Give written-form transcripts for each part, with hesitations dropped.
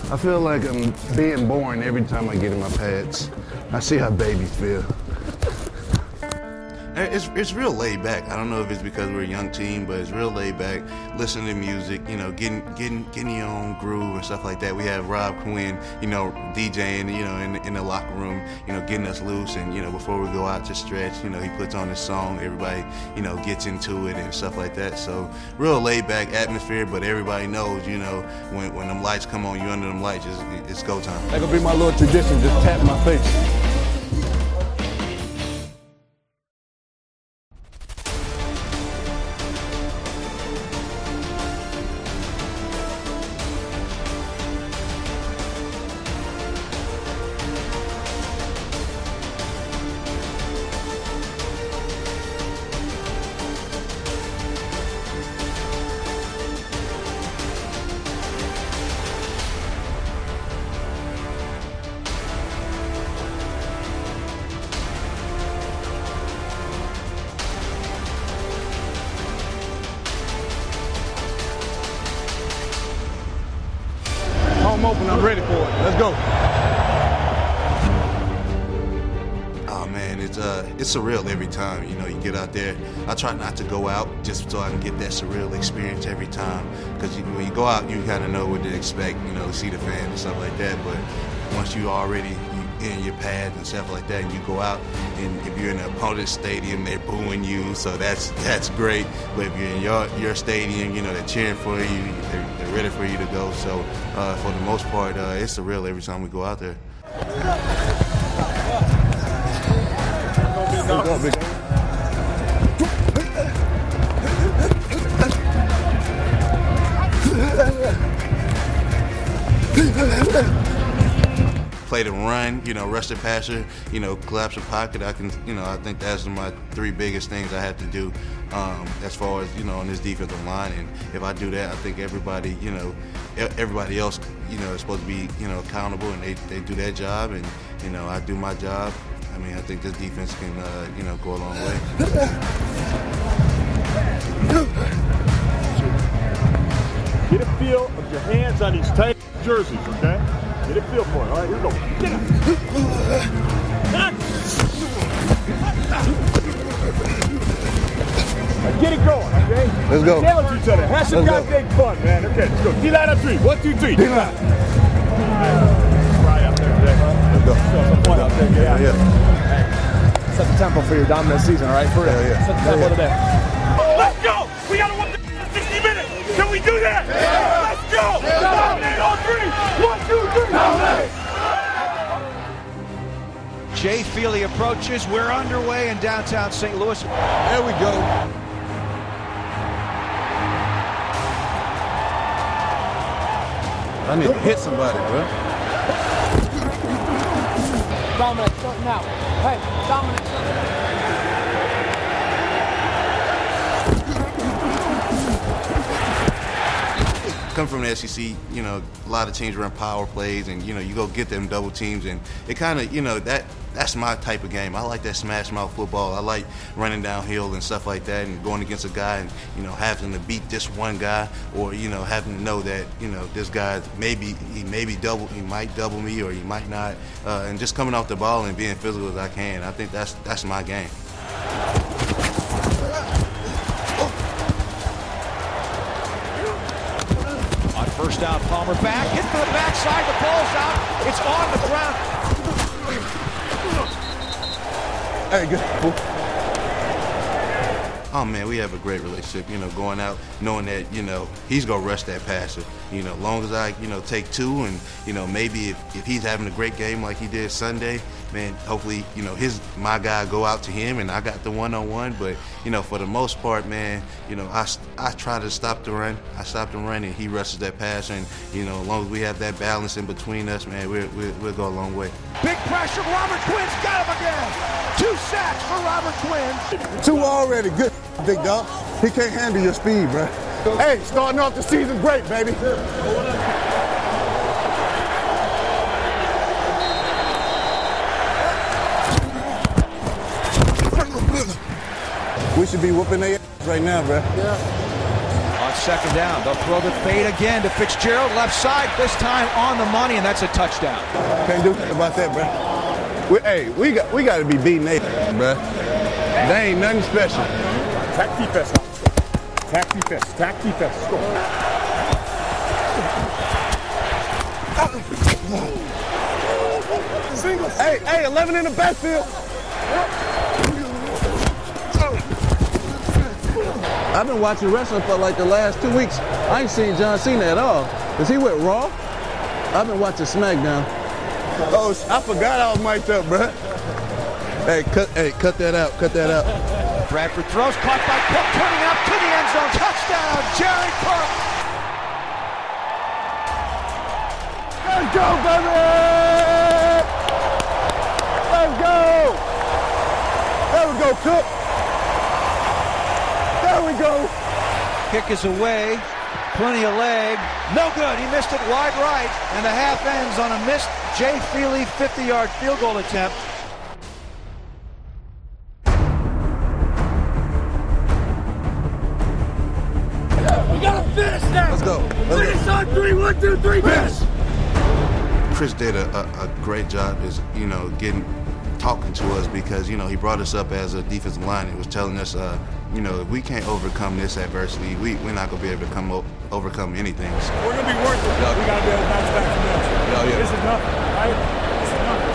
I feel like I'm being born every time I get in my pads. I see how babies feel. It's real laid back. I don't know if it's because we're a young team, but it's real laid back. Listening to music, getting your own groove and stuff like that. We have Rob Quinn, DJing, in the locker room, getting us loose. And before we go out to stretch, he puts on his song. Everybody, gets into it and stuff like that. So real laid back atmosphere. But everybody knows, when them lights come on, you under them lights, it's go time. That could be my little tradition. Just tap my face. I'm open, I'm ready for it. Let's go. Oh man, it's surreal every time, you get out there. I try not to go out just so I can get that surreal experience every time. Because when you go out, you kind of know what to expect, see the fans and stuff like that. But once you already in your pads and stuff like that, and you go out, and if you're in an opponent's stadium, they're booing you, so that's great. But if you're in your stadium, they're cheering for you, they're ready for you to go. So for the most part, it's surreal every time we go out there. Play the run, rush the passer, collapse the pocket. I think that's my three biggest things I have to do as far as, on this defensive line. And if I do that, I think everybody else, is supposed to be, accountable, and they do their job, and, I do my job. I think this defense can, go a long way. Get a feel of your hands on these tight jerseys, okay? Get a feel for it. All right, here we go. Get it. Right, get it going, okay? Let's go. Challenge each other. Have some goddamn fun, man. Okay, let's go. D-line on three. 1, 2, 3. D-line. Try out there, Jay. Let's go. Show some fun out there. Yeah. Hey, set the tempo for your dominant season, all right? For real. Yeah. Set the tempo today. Let's go! We got to win the 60 minutes. Can we do that? Yeah. Let's go! Dominate on three. 1, 2, 3. Dominate! Jay Feely approaches. We're underway in downtown St. Louis. There we go. I need to hit somebody, bro. Dominic, starting out. Hey, Dominic. Come from the SEC, a lot of teams run power plays, and you go get them double teams, and it kind of, that's my type of game. I like that smash mouth football. I like running downhill and stuff like that, and going against a guy and having to beat this one guy, or having to know that this guy he might double me, or he might not, and just coming off the ball and being physical as I can. I think that's my game. First down, Palmer back, hit to the backside, the ball's out, it's on the ground. Hey, good. Oh man, we have a great relationship, going out knowing that, he's gonna rush that passer. As long as I, take two, and, maybe if he's having a great game like he did Sunday, man, hopefully, my guy go out to him and I got the one-on-one. But, for the most part, man, I try to stop the run. I stop the run and he rushes that pass, and, as long as we have that balance in between us, man, we'll go a long way. Big pressure, Robert Quinn's got him again. 2 sacks for Robert Quinn. 2 already. Good, big dog. He can't handle your speed, bro. Hey, starting off the season great, baby. We should be whooping their ass right now, bro. On second down. They'll throw the fade again to Fitzgerald, left side, this time on the money, and that's a touchdown. Can't do nothing about that, bro. We got to be beating they, bro. They ain't nothing special. Attack defense. Attack defense. Attack defense. Go. Hey, 11 in the backfield. I've been watching wrestling for like the last 2 weeks. I ain't seen John Cena at all. Is he with Raw? I've been watching SmackDown. Oh, I forgot I was mic'd up, bro. Hey, cut that out. Cut that out. Bradford throws, caught by Cook, turning up to the end zone. Touchdown, Jared Cook. Let's go, baby! Let's go! There we go, Cook. There we go. Kick is away. Plenty of leg. No good. He missed it wide right. And the half ends on a missed Jay Feely 50-yard field goal attempt. We gotta finish now. Let's go. Finish on 3. 1, 2, 3. Finish. Chris did a great job, talking to us because, he brought us up as a defensive line and was telling us, if we can't overcome this adversity, we're not going to be able to overcome anything. So. We're going to be worth it. We got to be able to bounce back from this. This is nothing, right? This is nothing.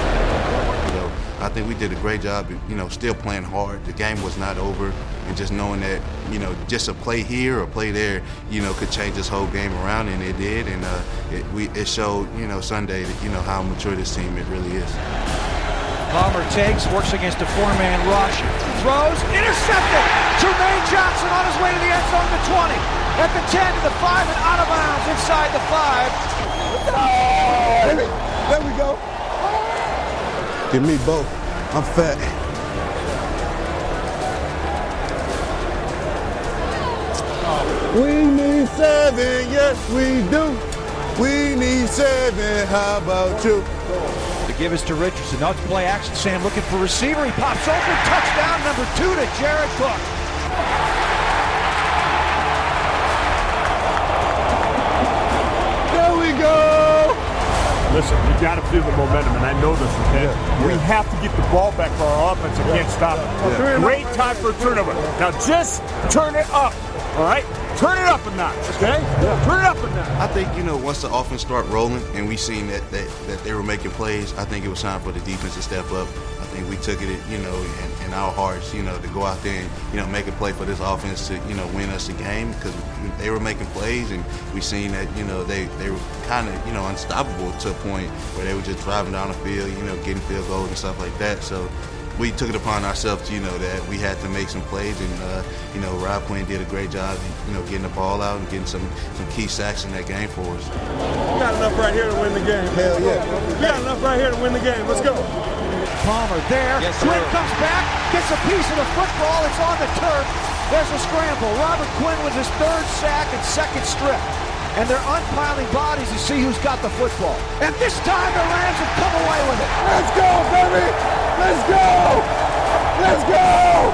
I think we did a great job, still playing hard. The game was not over, and just knowing that, just a play here or play there, could change this whole game around, and it did. And it showed, Sunday that, how mature this team it really is. Palmer takes, works against a 4-man rush, throws, intercepted! Jermaine Johnson on his way to the end zone to 20, at the 10, to the 5, and out of bounds inside the 5. There we go. Give me both. I'm fat. We need 7, yes we do. We need 7, how about you? The give is to Richardson. Now it's play action. Sam looking for receiver. He pops open. Touchdown number 2 to Jared Cook. There we go. Listen, we got to feel the momentum, and I know this, okay? Yeah. We have to get the ball back for our offense and can't stop it. Yeah. Great time for a turnover. Now just turn it up, all right? Turn it up a notch, okay? Yeah. Turn it up a notch. I think, once the offense started rolling and we seen that they were making plays, I think it was time for the defense to step up. I think we took it, in our hearts, to go out there and, make a play for this offense to, win us a game because they were making plays and we seen that, they were kind of, unstoppable to a point where they were just driving down the field, getting field goals and stuff like that. So we took it upon ourselves, that we had to make some plays, and Rob Quinn did a great job, getting the ball out and getting some key sacks in that game for us. We got enough right here to win the game. Hell yeah. We got enough right here to win the game. Let's go. Palmer there. Yes, Quinn comes back, gets a piece of the football. It's on the turf. There's a scramble. Robert Quinn with his 3rd sack and 2nd strip. And they're unpiling bodies to see who's got the football. And this time the Rams have come away with it. Let's go, baby. Let's go. Let's go.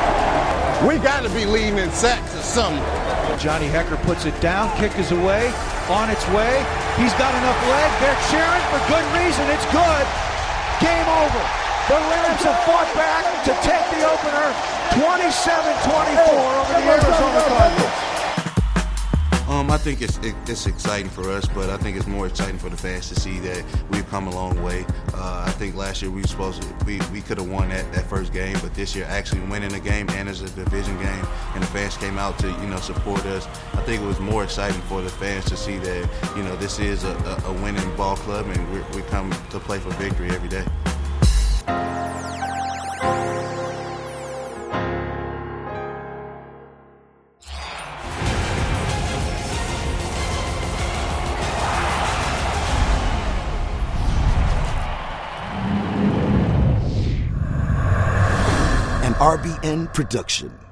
We got to be leading in sacks or something. Johnny Hecker puts it down. Kick is away. On its way. He's got enough leg. They're cheering for good reason. It's good. Game over. The Rams have fought back to take the opener 27-24 over the Arizona Cardinals. I think it's exciting for us, but I think it's more exciting for the fans to see that we've come a long way. I think last year we could have won that first game, but this year actually winning the game and as a division game, and the fans came out to support us. I think it was more exciting for the fans to see that this is a winning ball club, and we come to play for victory every day. RBN production.